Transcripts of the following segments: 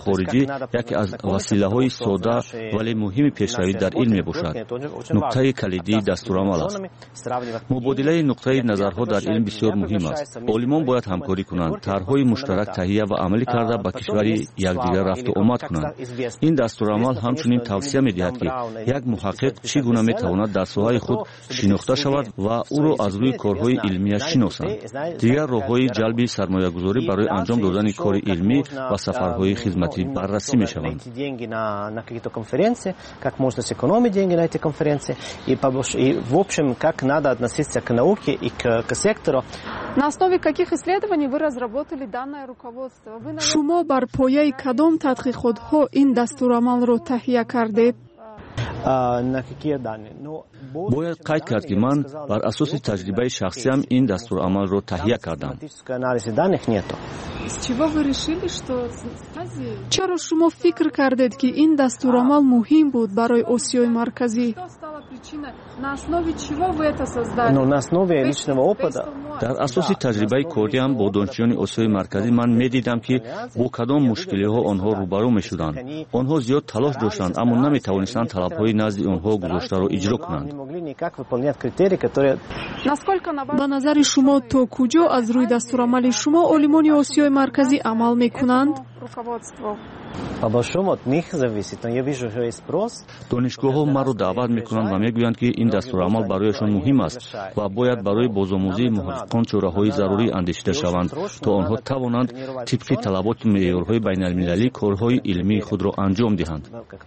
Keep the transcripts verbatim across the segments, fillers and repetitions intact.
хориҷӣ яке аз василаҳои сода вале муҳими пешравӣ дар илм мебошад. Нуқтаи калидии дастурамал аст. мубодилаи нуқтаи назарҳо дар илм бисёр муҳим аст. олимон бояд ҳамкорӣ кунанд, тарҳҳои муштарак таҳия ва амалӣ карда ба кишвари якдигар рафту омад кунанд. ин дастурамал ҳамчунин тавсия медиҳад, ки як муҳаққиқ чӣ гуна метавонад дар соҳаи худ шинохта шавад ва ӯро аз рӯи корҳои илмияш шиносанд. дигар роҳҳои ҷалби сармоягузорӣ барои анҷом додани кори илмӣ ва сафарҳои хизматӣ баррасӣ мешаванд. На основе каких исследований вы разработали данное руководство? Шумо бар пояи кадом тадқиқотҳо ин дастурамалро таҳия кардед? бояд қайд кард, ки ман бар асоси таҷрибаи шахсиям ин дастурамалро таҳия кардам. чаро шумо фикр кардед, ки ин дастурамал муҳим буд барои Осиёи Марказӣ? дар асоси таҷрибаи кориам бо донишҷӯёни Осиёи Марказӣ ман медидам, ки бо кадом мушкилиҳо онҳо рӯбарӯ мешуданд. онҳо зиёд талош доштанд, аммо наметавонистанд талабҳои назди онҳо гузоштаро иҷро кунанд. ба назари шумо то куҷо аз рӯи дастурамали шумо олимони Осиёи Марказӣ амал мекунанд? донишгоҳҳо маро даъват мекунанд ва мегӯянд, ки ин дастурамал барояшон муҳим аст ва бояд барои бозомӯзии муҳаққиқон чораҳои зарурӣ андешида шаванд, то онҳо тавонанд тибқи талаботи меъёрҳои байналмилалӣ корҳои илмии худро анҷом диҳанд.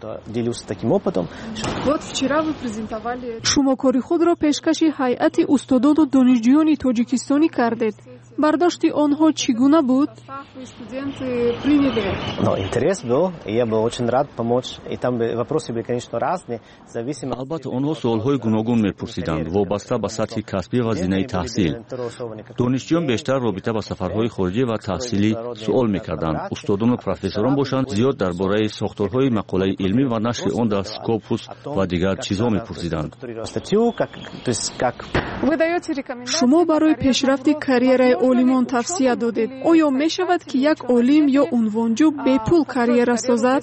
шумо кори худро пешкаши ҳайати устодону донишҷӯёни тоҷикистонӣ кардед. бардошти онҳо чӣ гуна буд? албатта онҳо суолҳои гуногун мепурсиданд, вобаста ба сатҳи касбӣ ва зинаи таҳсил. донишҷӯён бештар робита ба сафарҳои хориҷӣ ва таҳсилӣ суол мекарданд. устодону профессорон бошанд, зиёд дар бораи сохторҳои мақолаи илмӣ ва нашри он дар Scopus ва дигар чизҳо мепурсиданд. шумо барои пешрафти карьераи олимон тавсия додед. оё мешавад, ки як олим ё унвонҷӯ бепул карьера созад?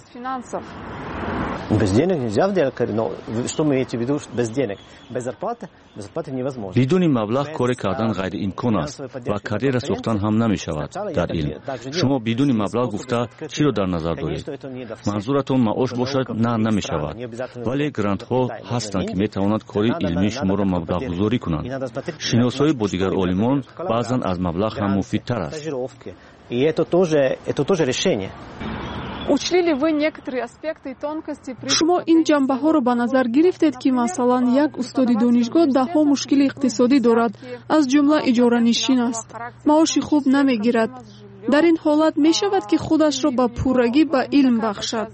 бидуни маблағ коре кардан ғайриимкон аст ва карьера сохтан ҳам намешавад дар илм. шумо бидуни маблағ гуфта чиро дар назар доред? манзуратон маош бошад? На, намешавад. вале грантҳо ҳастанд, ки метавонанд кори илмии шуморо маблағгузорӣ кунанд. шиносоӣ бо дигар олимон баъзан аз маблағ ҳам муфидтар аст. шумо ин ҷанбаҳоро ба назар гирифтед, ки масалан як устоди донишгоҳ даҳҳо мушкили иқтисодӣ дорад, аз ҷумла иҷоранишин аст, маоши хуб намегирад. дар ин ҳолат мешавад, ки худашро ба пуррагӣ ба илм бахшад?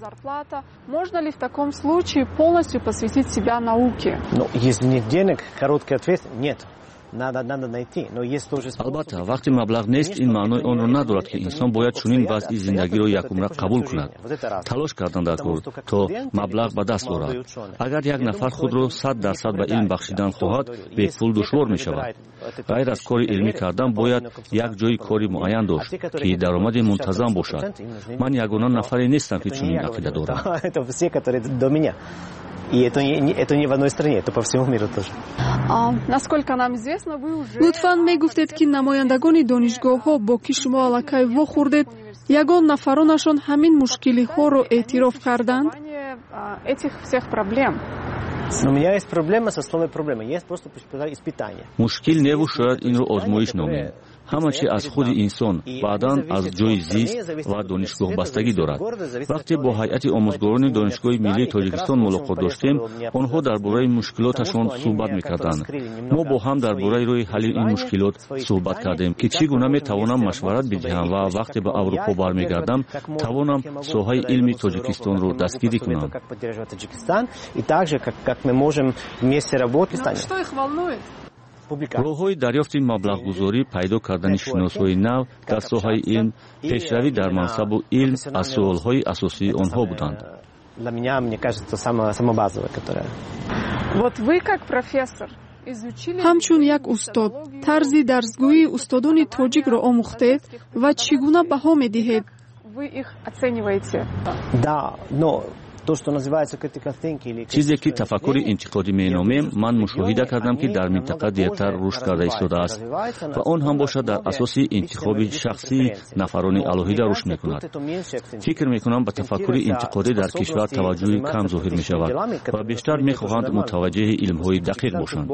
албатта вақте маблағ нест, ин маънои онро надорад, ки инсон бояд чунин вазъи зиндагиро якумра қабул кунад. талош кардан дар кор то маблағ ба даст орад. агар як нафар худро сад дарсад ба илм бахшидан хоҳад, бепул душвор мешавад. ғайр аз кори илмӣ кардан бояд як ҷои кори муайян дошт, ки даромади мунтазам бошад. ман ягона нафаре нестам, ки чунин ақида дорам. И это не, это не в одной стране, это по всему миру тоже. лутфан мегуфтед, ки намояндагони донишгоҳҳо бо ки шумо аллакай вохӯрдед, ягон нафаронашон ҳамин мушкилиҳоро эътироф карданд? Но у меня есть проблема со словом проблема. Есть просто испытание. мушкил неву шояд инро озмоиш номем. ҳама чи аз худи инсон, баъдан аз ҷои зист ва донишгоҳ бастагӣ дорад. вақте бо ҳайати омӯзгорони донишгоҳи миллии Тоҷикистон мулоқот доштем, онҳо дар бораи мушкилоташон суҳбат мекарданд. мо бо ҳам дар бораи роҳи ҳалли ин мушкилот суҳбат кардем, ки чӣ гуна метавонам машварат бидиҳам ва вақте ба Аврупо бармегардам, тавонам соҳаи илми Тоҷикистонро дастгирӣ кунам. роҳҳои дарёфти маблағгузорӣ, пайдо кардани шиносҳои нав дар соҳаи илм, пешравӣ дар мансабу илм аз суолҳои асосии онҳо буданд. ҳамчун як устод, тарзи дарсгӯии устодони тоҷикро омӯхтед ва чӣ гуна баҳо медиҳед? Вы их оцениваете? Да, но то, что называется critical thinking или чизе ки тафаккури интиқодӣ меномем, ман мушоҳида кардам ки дар минтақа дертар рушд карда истодааст ва он ҳам бошад дар асоси интихоби шахсии нафарони алоҳида рушд мекунад. фикр мекунам ба тафаккури интиқодӣ дар кишвар таваҷҷӯҳи кам зоҳир мешавад ва бештар мехоҳанд мутаваҷҷеҳи илмҳои дақиқ бошанд.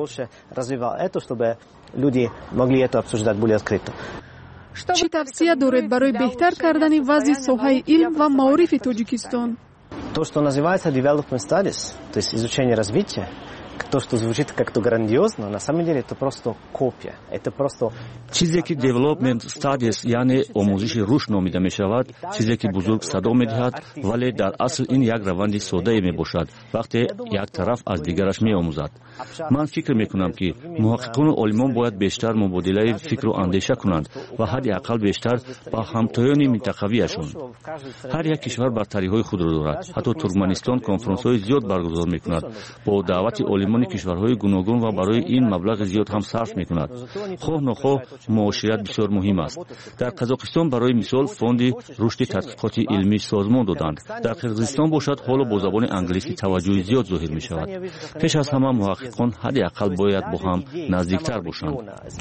чӣ тавсия доред барои беҳтар кардани вазъи соҳаи илм ва маорифи Тоҷикистон? То, что называется development studies, то есть изучение развития, то, что звучит как-то грандиозно, на самом деле это просто копия. Это просто чизе ки development studies яъне омӯзиши рушд номида мешавад, чизе ки бузург садо медиҳад, вале дар асл ин як раванди содае мебошад, вақте як тараф аз дигараш меомӯзад. ман фикр мекунам ки муҳаққиқону олимон бояд бештар мубодилаи фикру андеша кунанд ва ҳадди ақал бештар ба ҳамтоёни минтақавиашон. ҳар як кишвар бартариҳои худро дорад. ҳатто туркманистон конференсҳои зиёд баргузор мекунад бо даъвати олимони кишварҳои гуногун ва барои ин маблағи зиёд ҳам сарф мекунад. хоҳ нохоҳ муошират бисёр муҳим аст. дар қазоқистон барои мисол фонди рушди тадқиқоти илмӣ созмон доданд. дар қирғизистон бошад ҳоло бо забони англисӣ таваҷҷӯҳи зиёд зоҳир мешавад. пеш аз ҳама муҳаққиқон ҳадди ақал бояд бо ҳам наздиктар бошанд.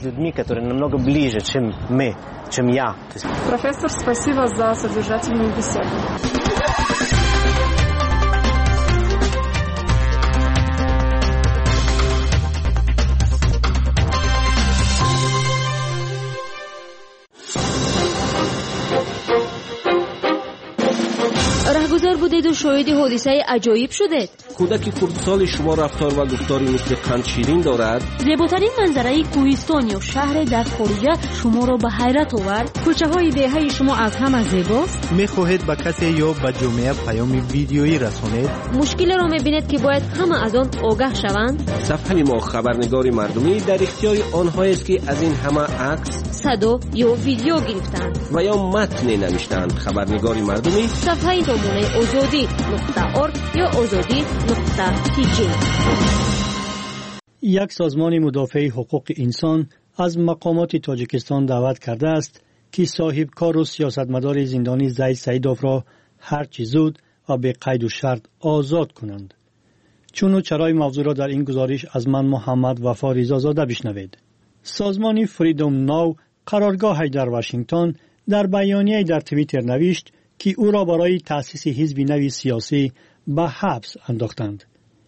Профессор, спасибо за содержательную беседу. راهگذار بودید و شاهد حادثه عجایب شدید. کودک خردسال شما رفتار و گفتاری مثل قند شیرین دارد. زیباترین منظره کوهستان یا شهر در خارج شما را به حیرت آورد. کوچه های دهه شما از همه زیباست. میخواهید به کسی یا به جامعه پیام ویدیویی رسانید؟ مشکل را میبینید که باید همه از آن آگاه شوند. صفحه ما خبرنگار مردمی در اختیار آنهایی است که از این همه عکس، صدا یا ویدیو گرفتند و یا متن نوشتند. خبرنگار مردمی صفحه نمونه آزادی نقطه ارگ یا آزادی نقطه تی جی. یک سازمان مدافع حقوق انسان از مقامات تاجیکستان دعوت کرده است که صاحب کار و سیاستمدار زندانی زید سیدوف را هرچه زود و به قید و شرط آزاد کنند. چون و چرای موضوع را در این گزارش از من محمد وفا رضازاده بشنوید. سازمان فریدوم ناو قرارگاه در واشنگتن در بیانیه در توییتر نوشت که او را برای تأسیس حزب نوی سیاسی به حبس انداختند.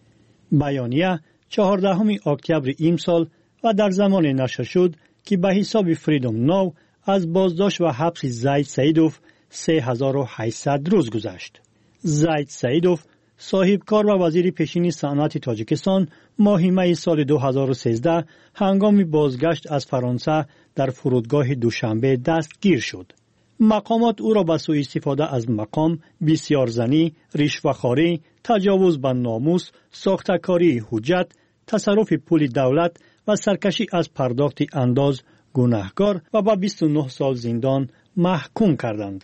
بیانیه چهاردهم اکتبر امسال و در زمان نشر شد که به حساب فریدوم ناو از بازداشت و حبس زید سیدوف سه هزار و هشتصد روز گذشت. زید سیدوف صاحب کار و وزیر پیشین صنعت تاجیکستان ماه می سال دو هزار و سیزده هنگام بازگشت از فرانسه در فرودگاه دوشنبه دستگیر شد. مقامات او را به سوء استفاده از مقام، بسیارزنی، رشوه‌خواری، تجاوز به ناموس، ساخته‌کاری حجت، تصرف پول دولت و سرکشی از پرداخت انداز گناهکار و به بیست و نه سال زندان محکوم کردند.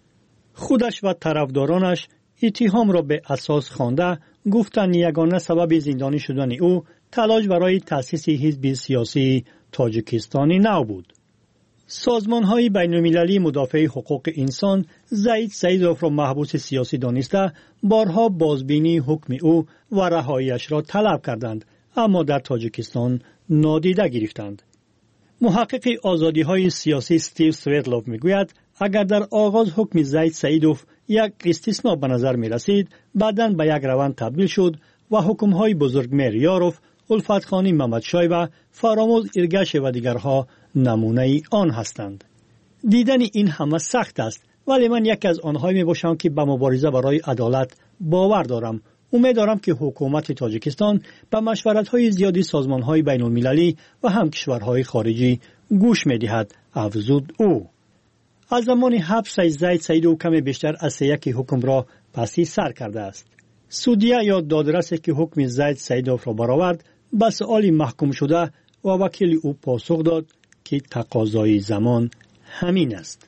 خودش و طرفدارانش اتهام را به اساس خوانده گفتند یگانه سبب زندانی شدن او تلاش برای تأسیس حزب سیاسی تاجیکستانی نو بود. سازمان‌های بین‌المللی مدافع حقوق انسان زید سیدوف را محبوس سیاسی دانسته بارها بازبینی حکم او و رهایی‌اش را طلب کردند، اما در تاجیکستان نادیده گرفتند. محقق آزادی‌های سیاسی استیو سویتلوف می‌گوید اگر در آغاز حکم زید سیدوف یک استثناء به نظر می‌رسید، بعداً به یک روند تبدیل شد و حکم‌های بزرگمهر یاروف، الفتخانی محمدشای و فراموز ارگش و دیگرها نمونه ای آن هستند. دیدن این همه سخت است، ولی من یکی از آنهایی می باشم که به مبارزه برای عدالت باور دارم. امید دارم که حکومت تاجیکستان به مشورت‌های زیادی سازمان‌های بین‌المللی و هم کشورهای خارجی گوش می‌دهد، افزود او. از زمان حبس زید سیدوف کمی بیشتر از یک حکم را پسی سر کرده است. سودیه یا دادرسی که حکم زید سیدوف را برآورد به سؤالی محکوم شده و وکیل او پاسخ داد که تقاضای زمان همین است.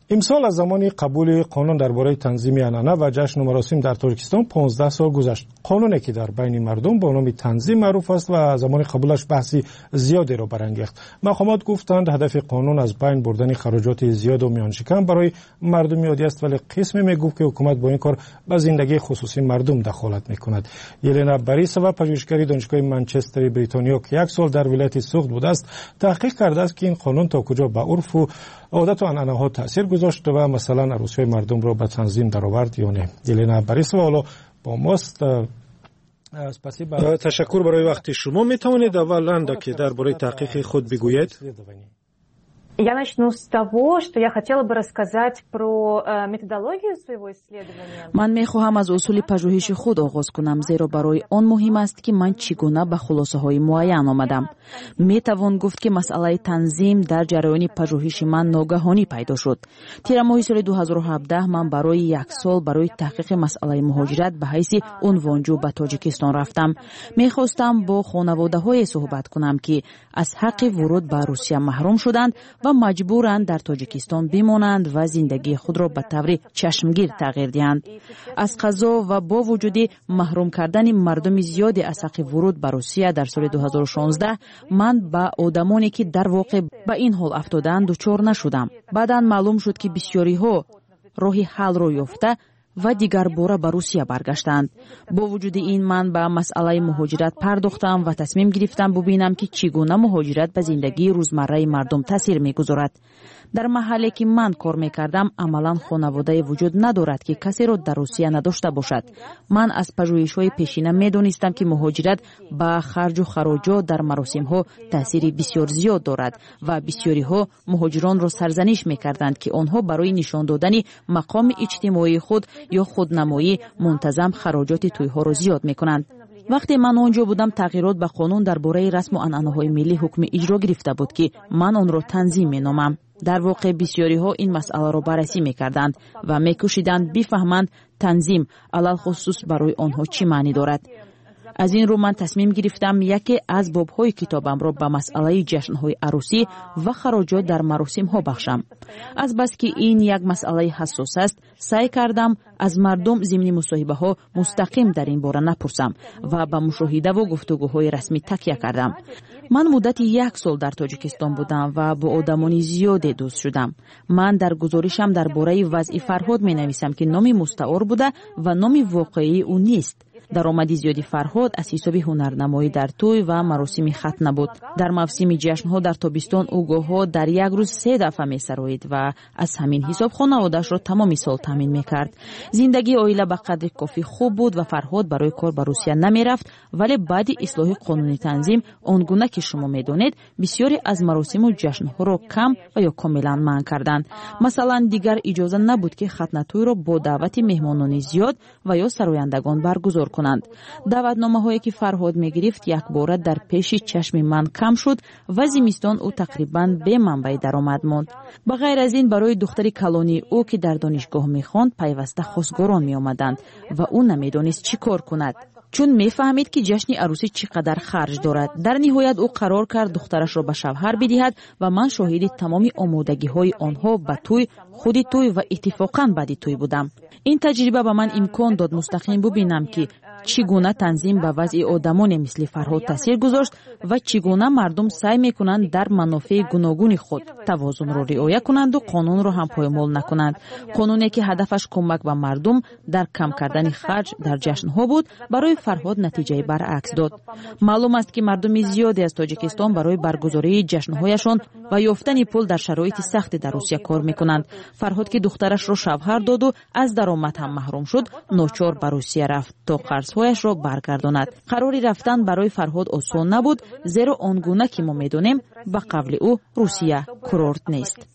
امسال از زمان قبول قانون درباره تنظیم عنعنه و جشن و مراسم در تاجیکستان پانزده سال گذشت. قانونی که در بین مردم با نام تنظیم معروف است و زمان قبولش بحثی زیادی را برانگیخت. مقامات گفتند هدف قانون از بین بردن خراجات زیاد و میان شکن برای مردم عادی است، ولی قسمی میگفت که حکومت با این کار به زندگی خصوصی مردم دخالت میکند. یلنا باریسووا پژوهشگر دانشگاه منچستر بریتانیا که یک سال در ولایت سوخت بوده است، تحقیق کرده است که این قانون تا کجا به عرف و عادت و عنعنه ها تاثیر گذاشت و مثلا عروسی مردم را به تنظیم درآورد یا نه. یلنا باریسووا حالا با ماست. تشکر برای وقت شما. می توانید اولا که درباره تحقیق خود بگویید؟ Я начну с того, что я хотела бы рассказать про методологию своего исследования. من می‌خواهم از اصول پژوهش خود آغاز کنم، زیرا برای آن مهم است که من چگونه به خلاصه‌های معین آمدم. می‌توان گفت که مسئله تنظیم در جریان پژوهش من ناگهانی پیدا شد. تیر ماه سال دو هزار و هفده من برای یک سال برای تحقیق مسئله مهاجرت به حیث عنوانجو به تاجیکستان رفتم. می‌خواستم با خانواده‌های صحبت کنم که از حق ورود به روسیه محروم شدند و مجبورند در تاجیکستان بمانند و زندگی خود را به طور چشمگیر تغییر دهند. از قضا و با وجود محروم کردن مردم زیادی از حق ورود به روسیه در سال دو هزار و شانزده، من با آدمانی که در واقع به این حال افتادند دچار نشدم. بعداً معلوم شد که بسیاری ها راه حل را یافته و دیگر باره به روسیه برگشتند. با وجود این من به مسئله مهاجرت پرداختم و تصمیم گرفتم ببینم که چگونه مهاجرت به زندگی روزمره مردم تاثیر میگذارد. در محلی که من کار میکردم عملا خانواده وجود ندارد که کسی را در روسیه نداشته باشد. من از پژوهش‌های پیشینه میدانستم که مهاجرت با خرج و خراجات در مراسم‌ها تاثیر بسیار زیاد دارد و بسیاری‌ها مهاجران را سرزنش میکردند که آنها برای نشان دادن مقام اجتماعی خود یا خودنمایی منتظم خراجات توی‌ها را زیاد میکنند. وقتی من آنجا بودم تغییرات به قانون درباره رسم و عنعنه‌های ملی حکم اجرا گرفته بود که من آن را تنظیم مینامم. در واقع بسیاری ها این مسئله را بررسی میکردند و میکوشیدند بفهمند تنظیم علل خصوص برای آنها چی معنی دارد. از این رو من تصمیم گرفتم یکی از باب‌های کتابم را به مسئله جشن‌های عروسی و خراجات در مراسم ها بخشم. از بس که این یک مسئله حساس است، سعی کردم از مردم ضمن مصاحبه ها مستقیم در این باره نپرسم و به مشاهده و گفتگوهای رسمی تکیه کردم. من مدت یک سال در تاجیکستان بودم و با آدمان زیادی دوست شدم. من در گزارشم درباره وضع فرهاد می نویسم که نام مستعار بوده و نام واقعی او نیست. درآمد زیادی فرهاد از حساب هنرنمایی در توی و مراسم ختنه بود. در موسم جشن‌ها در تابستان او گاه‌ها در یک روز سه دفعه می‌سرایید و از همین حساب خانواده‌اش را تمام سال تامین می‌کرد. زندگی عائله به قدر کافی خوب بود و فرهاد برای کار به روسیه نمی‌رفت، ولی بعد اصلاح قانون تنظیم آنگونه که شما می‌دانید بسیاری از مراسم و جشن‌ها را کم و یا کاملا منع کردند. مثلا دیگر اجازه نبود که ختنه توی را با دعوت مهمانان زیاد و یا سرایندگان برگزار کنند. دعوتنامه‌هایی که فرهاد می‌گرفت یک بار در پیش چشم من کم شد و زمستان او تقریباً به منبع درآمد ماند. به غیر از این برای دختر کلانی او که در دانشگاه می‌خواند پیوسته خواستگاران می‌آمدند و او نمی‌دانست چی کار کند، چون می‌فهمید که جشن عروسی چقدر خرج دارد. در نهایت او قرار کرد دخترش را به شوهر بدهد و من شاهد تمام آمادگی‌های آنها به توی، خود توی و اتفاقاً بعد توی بودم. این تجربه به من امکان داد مستقیم ببینم که چگونه تنظیم به وضع آدمان مثل فرهاد تاثیر گذاشت و چگونه مردم سعی میکنند در منافع گوناگون خود توازن را رعایت کنند و قانون را هم پایمال نکنند. قانونی که هدفش کمک به مردم در کم کردن خرج در جشن‌ها بود، برای فرهاد نتیجه برعکس داد. معلوم است که مردم زیادی از تاجیکستان برای برگزاری جشن‌هایشان و یافتن پول در شرایط سخت در روسیه کار میکنند. فرهاد که دخترش را شوهر داد و از درآمد هم محروم شد، ناچار به روسیه رفت تا قرض‌هایش را برگرداند. قراری رفتن برای فرهاد آسان نبود، زیرا آنگونه که ما می‌دانیم به قول او روسیه کورورت نیست.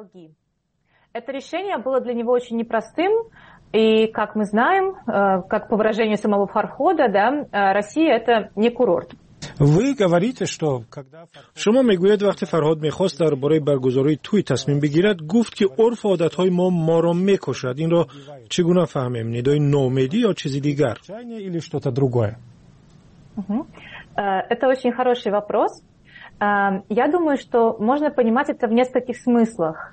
Это решение было для него очень непростым, и, как мы знаем, как по выражению самого Фархода, да, Россия это не курорт. شما میگوید وقتی فرهاد میخواست درباره برگزاری توی تصمیم بگیرد، گفت که عرف و عادتهای ما ما را میکشد. این را چگونه فهمیم؟ ندای ناامیدی یا چیزی دیگر؟ Это очень хороший вопрос. Я думаю, что можно понимать это в нескольких смыслах.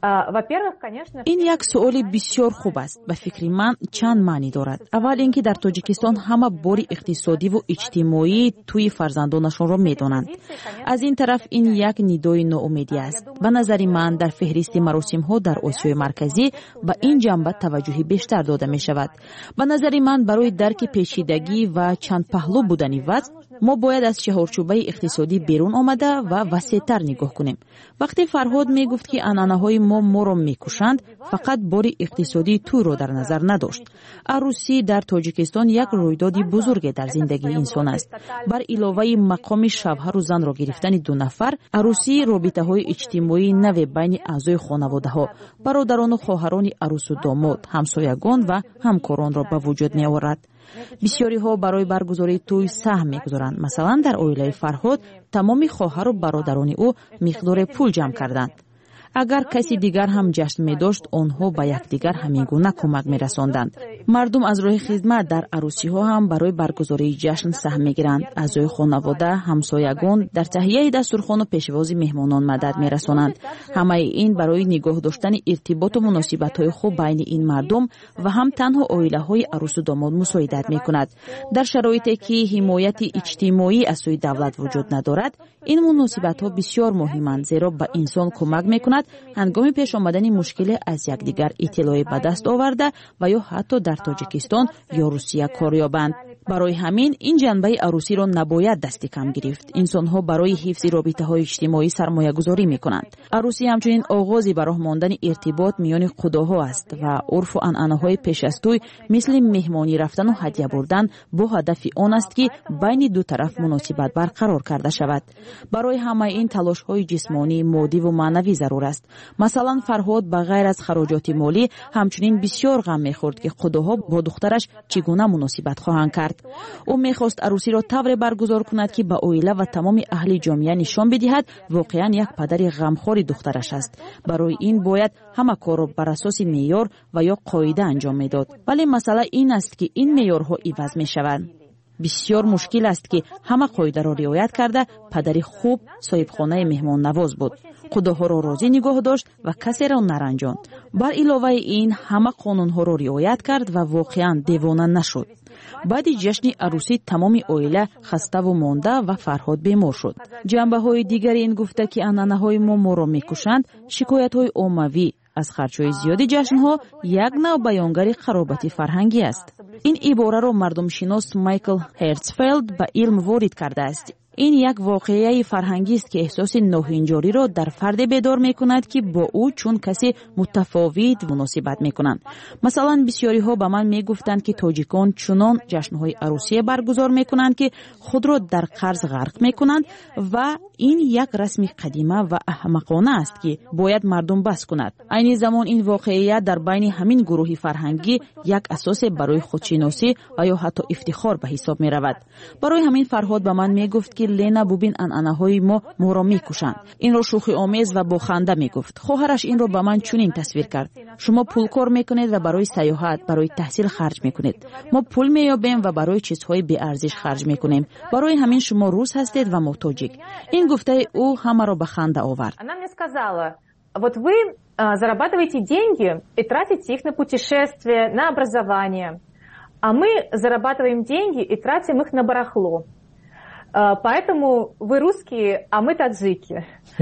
ин як суоли бисёр хуб аст. ба фикри ман чанд маънӣ дорад. аввал ин ки дар тоҷикистон ҳама бори иқтисодиву иҷтимоӣ тӯи фарзандонашонро медонанд. аз ин тараф ин як нидои ноумедӣ аст. ба назари ман дар феҳристи маросимҳо дар осиёи марказӣ ба ин ҷанба таваҷҷӯҳи бештар дода мешавад. ба назари ман барои дарки печидагӣ ва чандпаҳлӯ будани вазъ мо бояд аз чаҳорчӯбаи иқтисодӣ берун омада ва васеътар нигоҳ кунем. вақте Фарҳод мегуфт ки анъанаҳои мо моро мекушанд, фақат бори иқтисодии тӯро дар назар надошт. арӯсӣ дар Тоҷикистон як рӯйдоди бузурге дар зиндагии инсон аст. бар иловаи мақоми шавҳару занро гирифтани ду нафар, арӯсӣ робитаҳои иҷтимоии наве байни аъзои хонаводаҳо, бародарону хоҳарони арӯсу домод, ҳамсоягон ва ҳамкоронро ба вуҷуд меорад. бисёриҳо барои баргузории тӯй саҳм мегузоранд. масалан, дар оилаи Фарҳод тамоми хоҳару бародарони ӯ миқдоре пул ҷамъ карданд. агар каси дигар ҳам ҷашн медошт, онҳо ба якдигар ҳамин гуна кӯмак мерасонданд. мардум аз роҳи хизмат дар арӯсиҳо ҳам барои баргузории ҷашн саҳм мегиранд. аъзои хонавода, ҳамсоягон дар таҳияи дастурхону пешвози меҳмонон мадад мерасонанд. ҳамаи ин барои нигоҳ доштани иртиботу муносибатҳои хуб байни ин мардум ва ҳам танҳо оилаҳои арӯсу домод мусоидат мекунад. дар шароите ки ҳимояти иҷтимоӣ аз сӯи давлат вуҷуд надорад, ин муносибатҳо бисёр муҳиманд, зеро ба инсон кӯмак мекунад ҳангоми пеш омадани мушкиле аз якдигар иттилоӣ ба даст оварда ва ё ҳатто дар Тоҷикистон ё Русия кор ёбанд. барои ҳамин ин ҷанбаи арӯсиро набояд дасти кам гирифт. инсонҳо барои ҳифзи робитаҳои иҷтимоӣ сармоягузорӣ мекунанд. арӯсӣ ҳамчунин оғози ба роҳ мондани иртибот миёни худоҳо аст ва урфу анъанаҳои пеш аз тӯй мисли меҳмонӣ рафтану ҳадя бурдан бо ҳадафи он аст ки байни ду тараф муносибат барқарор карда шавад. барои ҳамаи ин талошҳои ҷисмонӣ, моддиву маънавӣ зарур аст. масалан, Фарҳод ба ғайр аз хароҷоти молӣ ҳамчунин бисёр ғам мехӯрд ки худоҳо бо духтараш чӣ гуна муносибат хоҳанд кард. ӯ мехост арӯсиро тавре баргузор кунад ки ба оила ва тамоми аҳли ҷомеа нишон бидиҳад воқеан як падари ғамхори духтараш аст. барои ин бояд ҳама корро бар асоси меъёр ва ё қоида анҷом медод. вале масъала ин аст ки ин меъёрҳо иваз мешаванд. бисёр мушкил аст ки ҳама қоидаро риоят карда падари хуб соҳибхонаи меҳмоннавоз буд. худоҳоро розӣ нигоҳ дошт ва касеро наранҷонд. бар иловаи ин ҳама қонунҳоро риоят кард ва воқеан девона нашуд. баъди ҷашни арӯсӣ тамоми оила хаставу монда ва Фарҳод бемор шуд. ҷанбаҳои дигари ин гуфта ки анъанаҳои мо моро мекушанд, шикоятҳои оммавӣ аз харчҳои зиёди ҷашнҳо як навъ баёнгари қаробати фарҳангӣ аст. ин ибораро мардумшинос Майкл Херцфелд ба илм ворид кардааст. ин як воқеаи фарҳангист ки эҳсоси ноҳинҷориро дар фарде бедор мекунад ки бо ӯ чун каси мутафовит муносибат мекунанд. масалан, бисёриҳо ба ман мегуфтанд ки тоҷикон чунон ҷашнҳои арӯсие баргузор мекунанд ки худро дар қарз ғарқ мекунанд ва ин як расми қадима ва аҳмақона аст ки бояд мардум бас кунад. айни замон ин воқеия дар байни ҳамин гурӯҳи фарҳангӣ як асосе барои худшиносӣ ва ё ҳатто ифтихор ба ҳисоб меравад. барои ҳамин Фарҳод ба ман мегуфт ки Лена, бубин анъанаҳои мо моро мекушанд. инро шӯхи омез ва бо ханда мегуфт. хоҳараш инро ба ман чунин тасвир кард: шумо пулкор мекунед ва барои саёҳат, барои таҳсил харҷ мекунед. мо пул меёбем ва барои чизҳои беарзиш харҷ мекунем. барои ҳамин шумо рус ҳастед ва мо тоҷик. ин гуфтаи ӯ ҳамаро ба ханда овард. Она мне сказала: вот вы зарабатываете деньги и тратите их на путешествия, на образование, а мы зарабатываем деньги и тратим их на барахло. Поэтому вы русские, а мы таджики.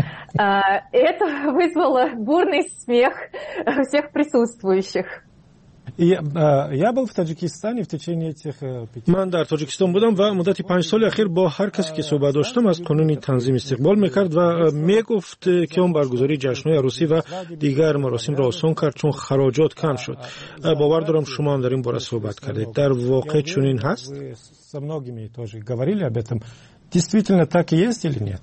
Это вызвало бурный смех всех присутствующих. Я, я был в Таджикистане в течение этих пяти... من در تاجیکستان بودم و مدت پنج سال اخیر با هر کسی که صحبت داشتم از قانون تنظیم استقبال میکرد و میگفت که اون برگزاری جشن‌های عروسی و دیگر مراسم را آسان کرد چون خراجات کم شد. باور دارم شما هم در این باره صحبت кардед. در واقع چنین هست؟ Со многими тоже говорили об этом. Действительно так и есть или нет?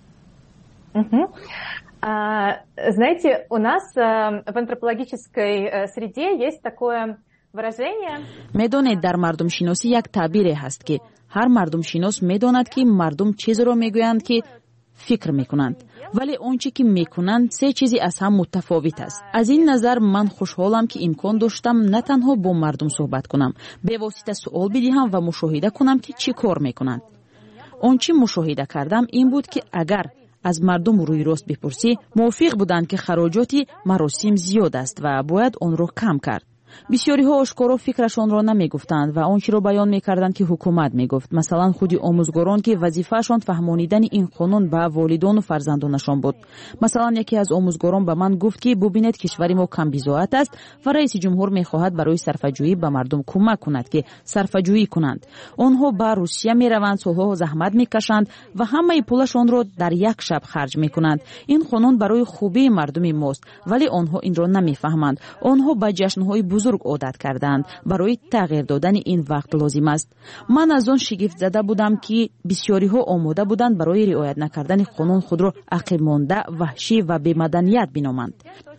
Угу. А, знаете, у нас а, в антропологической а, среде есть такое выражение. медонед дар мардумшиносӣ як таъбире ҳаст ки ҳар мардумшинос медонад ки мардум чизро мегӯянд ки фикр мекунанд, вале он чӣ ки мекунанд се чизи аз ҳам мутафовит аст. аз ин назар ман хушҳолам ки имкон доштам на танҳо бо мардум суҳбат кунам, бевосита суол бидиҳам ва мушоҳида кунам ки чӣ кор мекунанд. он чӣ мушоҳида кардам ин буд ки агар از مردم روی راست بپرسی موافق بودند که خراجات مراسم زیاد است و باید آن را کم کرد. بسیاری ها آشکارا فکرشان را نمی گفتند و آنچه را بیان می کردند که حکومت می گفت. مثلا خودی آموزگاران که وظیفه‌شان فهمانیدن این قانون به والدان و فرزندانشان بود. مثلا یکی از آموزگاران به من گفت که ببینید کشور ما کم بی‌ضابط است و رئیس جمهور می خواهد برای صرفه‌جویی به مردم کمک کند که صرفه‌جویی کنند. آنها به روسیه می روند، سالها زحمت می کشند و همه پولشان را در یک شب خرج می کنند. این قانون برای خوبی مردم ماست، ولی آنها این را نمی فهمند. آنها به جشن‌های بزرگ عادت کردند. برای تغییر دادن این وقت لازم است. من از آن شگفت زده بودم که بسیاری ها آماده بودند برای رعایت نکردن قانون خود را عقب مانده، وحشی و بی‌مدنیت بینامند.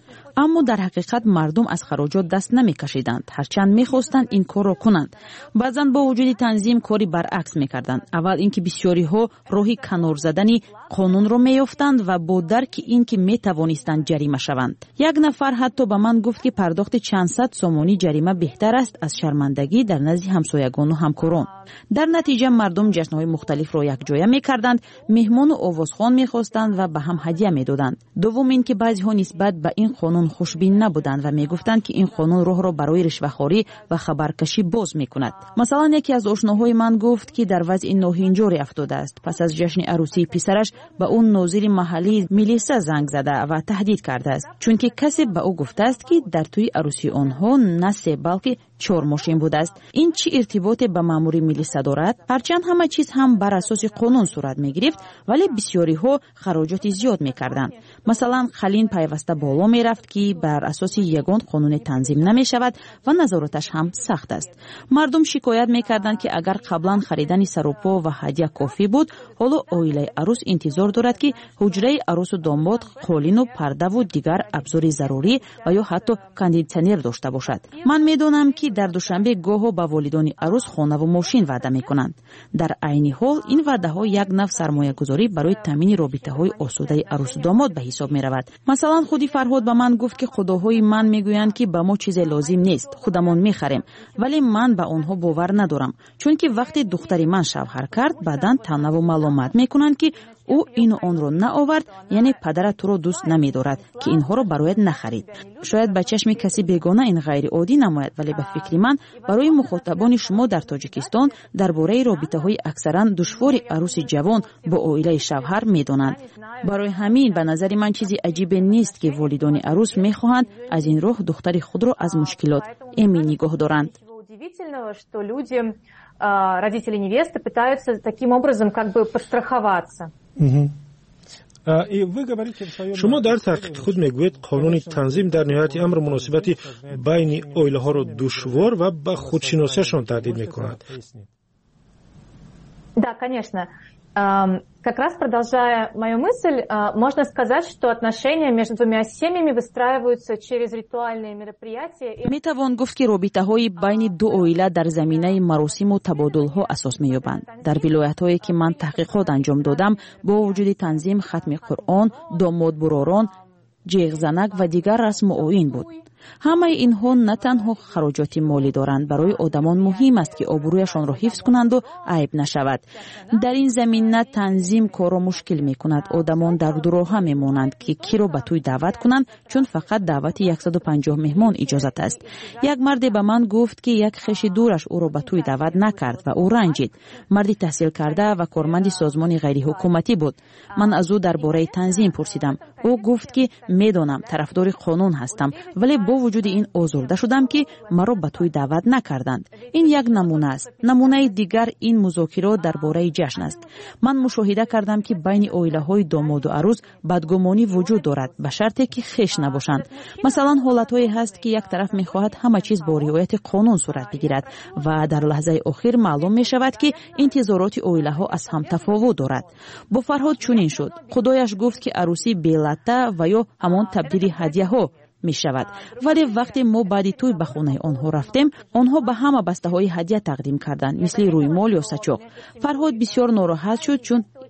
اما در حقیقت مردم از خراجات دست نمی کشیدند، هرچند می خواستند این کار را کنند. بعضاً با وجود تنظیم کاری برعکس می کردند. اول اینکه بسیاری ها راهی کنار زدنی قانون را می یافتند و با درک اینکه می توانستند جریمه شوند. یک نفر حتی به من گفت که پرداخت چند صد سومانی جریمه بهتر است از شرمندگی در نزد همسایگان و همکاران. در نتیجه مردم جشن‌های مختلف را یک جایه می کردند، مهمان و آوازخوان می خواستند و به هم هدیه می دادند. دوم اینکه بعضی ها نسبت به این قانون خوشبین نبودند و می گفتند که این قانون راه را برای رشوه‌خواری و خبرکشی باز می کند. مثلا یکی از آشناهای من گفت که در وضع ناهنجاری افتاده است. پس از جشن عروسی پسرش به اون ناظر محلی میلیسا زنگ زده و تهدید کرده است، چون که کسی به او گفته است که در توی عروسی آنها نه سه بلکه چهار ماشین بوده است. این چی ارتباطی به مأمور میلیسا دارد؟ هرچند همه چیز هم بر اساس قانون صورت می گرفت، ولی بسیاری ها خراجات زیاد می کردند. مثلا خلین پیوسته بالا می رفت که بر اساس یگان قانون تنظیم نمی شود و نظارتش هم سخت است. مردم شکایت می کردند که اگر قبلا خریدن سروپا و هدیه کافی بود، حالا عائله عروس انتظار دارد که حجره عروس و داماد قالین و پرده و دیگر ابزار ضروری و یا حتی کاندیشنر داشته باشد. من میدونم که در دوشنبه گاهو با والدان عروس خانه و ماشین وعده میکنند. در عین حال این وعده ها یک نوع سرمایه گذاری برای تامین رابطه های آسوده عروس و داماد به حساب می رود. مثلا خودی فرهاد به من گفت که خداهای من میگویند که به ما چیز لازم نیست، خودمون میخریم، ولی من به آنها باور ندارم، چون که وقتی دختری من شوهر کرد بعداً تنها و ملامت میکنند که او اینو آن رو نآورد، یعنی پدرت تو رو دوست نمی‌دارد که اینها رو برایت نخرید. شاید به چشم کسی بیگانه این غیر عادی نماید، ولی به فکر من برای مخاطبان شما در تاجیکستان درباره رابطه‌های اکثرا دشوار عروس جوان با عائله شوهر می‌دانند. برای همین به نظر من چیزی عجیب نیست که والدان عروس می‌خواهند از این راه دختر خود را از مشکلات امن نگاه دارند. Родители невесты пытаются таким образом как бы подстраховаться. شما در تحقیق خود میگویید قانون تنظیم در نهایت امر مناسبت بین عائله ها را دشوار و به خودشناسیشان تهدید میکند. Да, конечно. Как раз продолжая мою мысль, можно сказать, что отношения между двумя семьями выстраиваются через ритуальные мероприятия. میتوان گفت که رابطه‌های بین دو عائله در زمینه مراسم و تبادل‌ها اساس می‌یابند. در ولایت‌هایی که من تحقیقات انجام دادم، با وجود تنظیم ختم قرآن، داماد براران، جیغ زنک و دیگر رسم و آیین بود. همه اینها نه تنها خراجات مالی دارند، برای آدمان مهم است که آبرویشان را حفظ کنند و عیب نشود. در این زمینه تنظیم کار را مشکل می کند. آدمان در دو راه می مانند که کی را به توی دعوت کنند، چون فقط دعوت صد و پنجاه مهمان اجازت است. یک مرد به من گفت که یک خویش دورش او را به توی دعوت نکرد و او رنجید. مردی تحصیل کرده و کارمند سازمان غیر حکومتی بود. من از او درباره تنظیم پرسیدم. او گفت که میدانم طرفدار قانون هستم، ولی با وجود این آزرده شدم که مرا به توی دعوت نکردند. این یک نمونه است. نمونه دیگر این مذاکرات درباره جشن است. من مشاهده کردم که بین عائله‌های داماد و عروس بدگمانی وجود دارد، به شرطی که خویش نباشند. مثلا حالت‌هایی هست که یک طرف می‌خواهد همه چیز با رعایت قانون صورت بگیرد و در لحظه آخر معلوم می‌شود که انتظارات عائله‌ها از هم تفاوت دارد. با فرهاد چنین شد. خدایش گفت که عروسی بلته و یا همان تبدیل هدیه‌ها می شود. ولی وقتی ما بعد توی به خانه آنها رفتیم، آنها به همه بسته های هدیه تقدیم کردند، مثل روی مال یا سچاق. فرهاد بسیار ناراحت شد، چون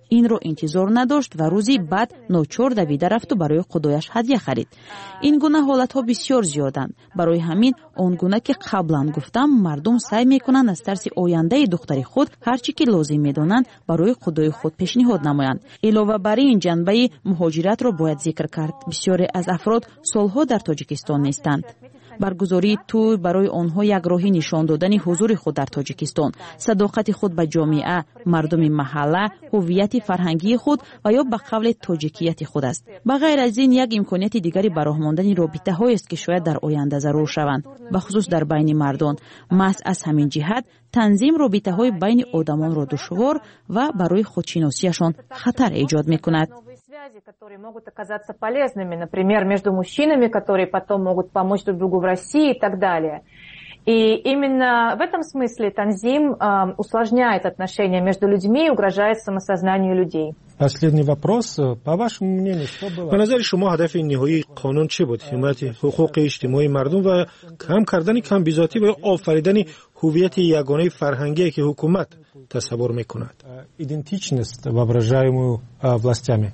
اینро انتظار نداشت و روزی بعد ناچار دویده رفت و برای خدایش هدیه خرید. این گونه حالتها بسیار زیادند. برای همین آن گونه که قبلا گفتم مردم سعی میکنند از ترس آینده دختر خود هر چی که لازم میدانند برای خدای خود پیشنهاد نمایند. علاوه بر این جنبه مهاجرت را باید ذکر کرد. بسیاری از افراد سالها در تاجیکستان نیستند. برگزاری توی برای آنها یک راهی نشان دادن حضور خود در تاجیکستان، صداقت خود به جامعه، مردم محله، هویت فرهنگی خود و یا به قول تاجیکیت خود است. به غیر از این یک امکانیت دیگری برای ماندن رابطه هایی است که شاید در آینده ضرور شوند، به خصوص در بین مردان. محض از همین جهت تنظیم رابطه های بین آدمان را دشوار و برای خودشناسیشان خطر ایجاد میکند. которые могут оказаться полезными, например, между мужчинами, которые потом могут помочь друг другу в России и так далее. И именно в этом смысле танзим э, усложняет отношения между людьми и угрожает самосознанию людей. Последний вопрос. По вашему мнению, что было? به نظر شما هدف نهایی قانون چی بود؟ حمایت حقوق اجتماعی مردم و کم کردن کم بیزاتی و آفریدن هویت یگانه فرهنگی که حکومت تصور میکند. Идентичность, воображаемую властями.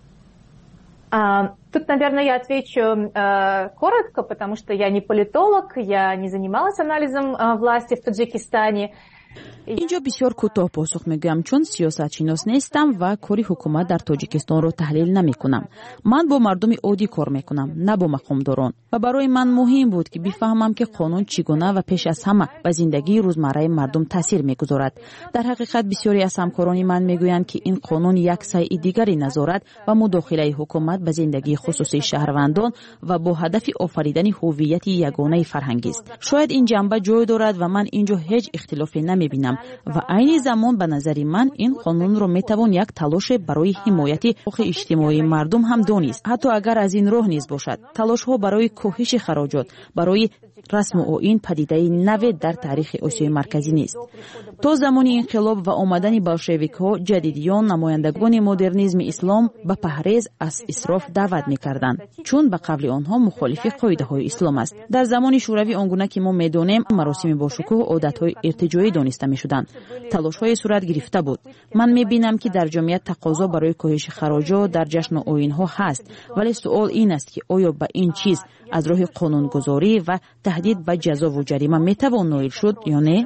А, тут, наверное, я отвечу э, коротко, потому что я не политолог, я не занималась анализом э, власти в Таджикистане. اینجا بسیار کوتاه پاسخ میگویم چون سیاست شناس نیستم و کاری حکومت در تاجیکستان رو تحلیل نمی کنم. من با مردم عادی کار میکنم، نه با مقامداران، و برای من مهم بود که بفهمم که قانون چگونه و پیش از همه به زندگی روزمره مردم تاثیر میگذارد. در حقیقت بسیاری از همکاران من میگویند که این قانون یک سعی دیگری نظارت و مداخله حکومت به زندگی خصوصی شهروندان و با هدف آفریدن هویت یگانه فرهنگی است. شاید این جنبه جای دارد و من اینجا هیچ اختلافی نمیبینم و عین زمان به نظر من این قانون رو میتوان یک تلاش برای حمایت حقوق اجتماعی مردم هم دانست، حتی اگر از این راه نیز باشد. تلاش ها برای کاهش خراجات برای رسم و آیین پدیده نو در تاریخ آسیای مرکزی نیست. تا زمان انقلاب و آمدن بلشویک ها جدیدیان نمایندگان مدرنیسم اسلام به پرهیز از اسراف دعوت میکردند، چون به قول آنها مخالف قاعده های اسلام است. در زمان شوروی آنگونه که ما میدانیم مراسم با شکوه عادت های ارتجاعی دانسته میشدند. تلاش های صورت گرفته بود. من میبینم که در جامعه تقاضا برای کاهش خراجات در جشن و آیین ها هست، ولی سوال این است که آیا به این چیز از راه قانونگذاری و تهدید به جزا و جریمه میتوان نائل شد یا نه؟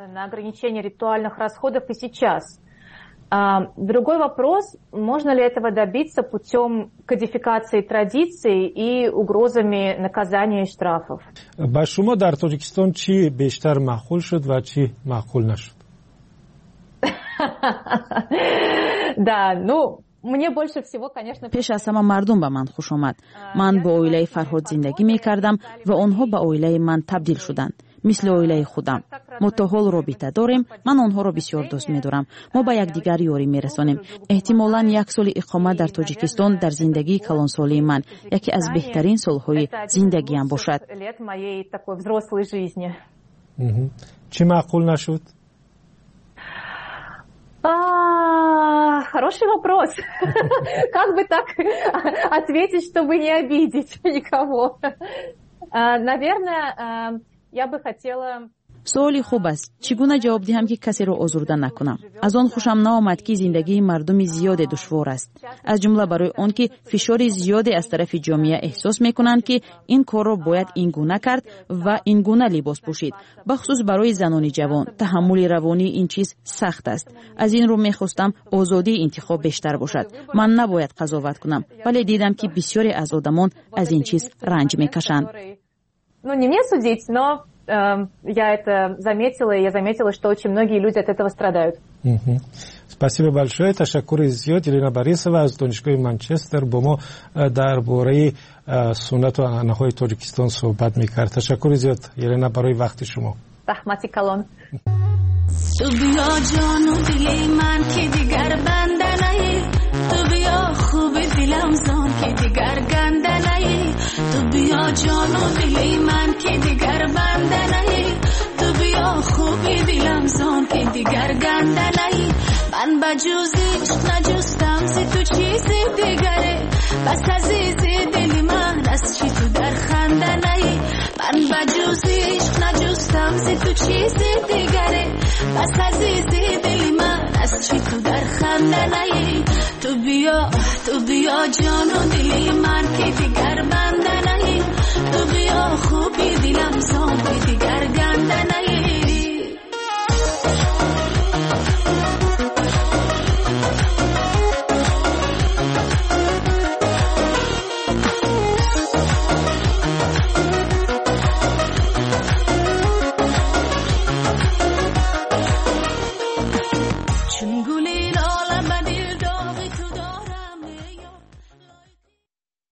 Другой вопрос, можно ли этого добиться путем кодификации традиций и угрозами наказания и штрафов. با شما در تاجیکستان چی بیشتر معقول شد و چی معقول نشد؟ Да, ну мне больше всего, конечно. پیش از همه مردم به من خوش آمد. من با عائله فرهاد زندگی می کردم و آنها به عائله من تبدیل شدند. مثل عائله خودم. ما تا حال رابطه داریم. من آنها را بسیار دوست می دارم. ما به یکدیگر یاری می رسانیم. احتمالاً یک سال اقامت در تاجیکستان در زندگی کلانسالی من یکی از بهترین سالهای زندگی ام باشد. چی معقول نشد؟ А, хороший вопрос. Как бы так ответить, чтобы не обидеть никого? Наверное, я бы хотела... سوالی خوب است. چگونه جواب دهم که کسی را آزرده نکنم؟ از آن خوشم نآمد که زندگی مردم زیاد دشوار است. از جمله برای آن که فشار زیادی از طرف جامعه احساس میکنند که این کار را باید این گونه کرد و این گونه لباس پوشید. بخصوص برای زنان جوان تحمل روانی این چیز سخت است. از این رو میخواستم آزادی انتخاب بیشتر башад. من نباید قضاوت کنم، ولی دیدم که بسیاری از آدمان از این چیز رنج میکشند. Ну, не мне судить, но э, я это заметила, и я заметила, что очень многие люди от этого страдают. Угу. Спасибо большое. تشکر زیاد. یلینا باریسова از دانشگاه منچستر با ما درباره سنت و عنعنه‌های تاجیکستان صحبت می‌کرد. تشکر زیاد یلینا برای وقت شما. رحمتی کلان. تو بیا جانو دلی من که دیگر بنده نهی، تو بیا خوب دلم زان که دیگر گنده نهی، تو بیا جانو دلی من که دیگر بنده نهی، تو بیا خوب دلم زان که دیگر گنده نهی. من بجوزیش نجستم سی تو چیزی دیگره، بس عزیزی دلی من از چی تو در خنده نهی. من بجوزیش نجستم سی تو چیزی دیگره، بس عزیزی دلی من از چی تو در خنده نهی تو بیا تو بیا جان و دل